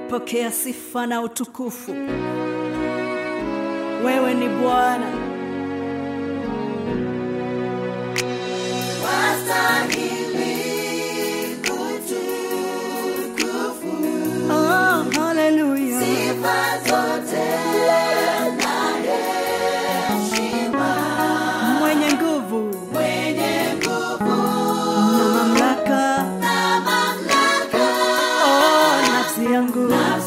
pokea sifa na utukufu. Wewe ni Bwana. Wastahili utukufu. Oh, hallelujah. Sifa zote na heshima. Mwenye nguvu na mamlaka. Oh, nafsi yangu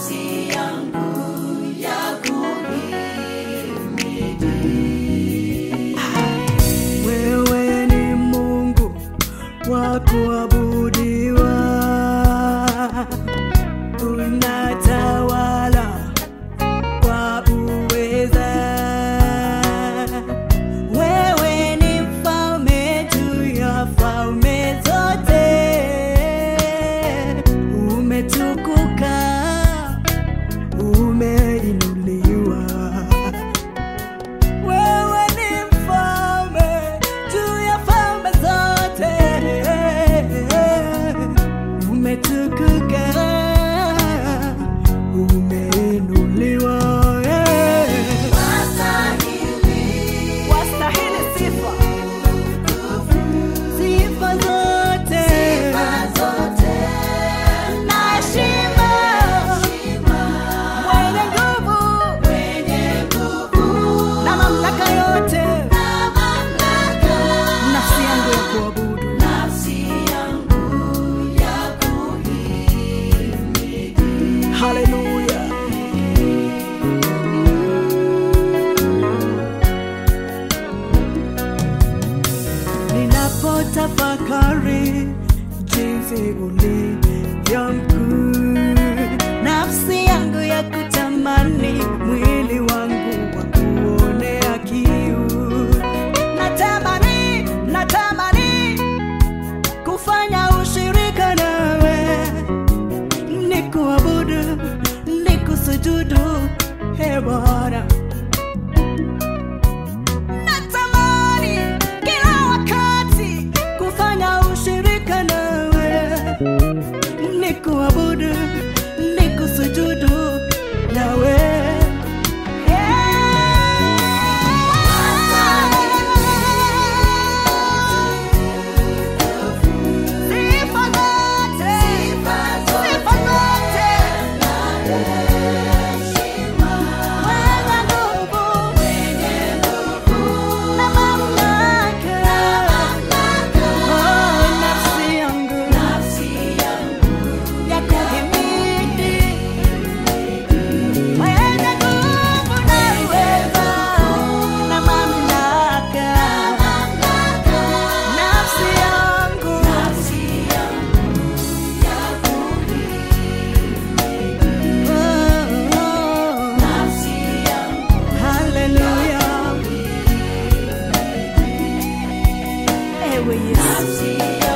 wewe ni Mungu wa kuabudiwa, unatawala kwa uweza. Wewe ni mfalme juu ya falme zote, umetukuka, umeinuliwa. Wewe ni mfalme juu ya falme zote, umetukuka, umeinuliwa. Wastahili sifa, sifa zote na heshima. Mwenye nguvu na mamlaka yote, nafsi yangu ya kuabudu. Hallelujah. Ninapotafakari jinsi ulivyo mkuu, nafsi yangu ya kutamani, mwili wangu wa kuonea kiu. Natamani kufanya ushirika nawe, nikuabudu, nikusujudu, Ee Bwana. Natamani kila wakati kufanya ushirika nawe, nikuabudu, nikusujudu nawe. Hallelujah. Ewe Yesu.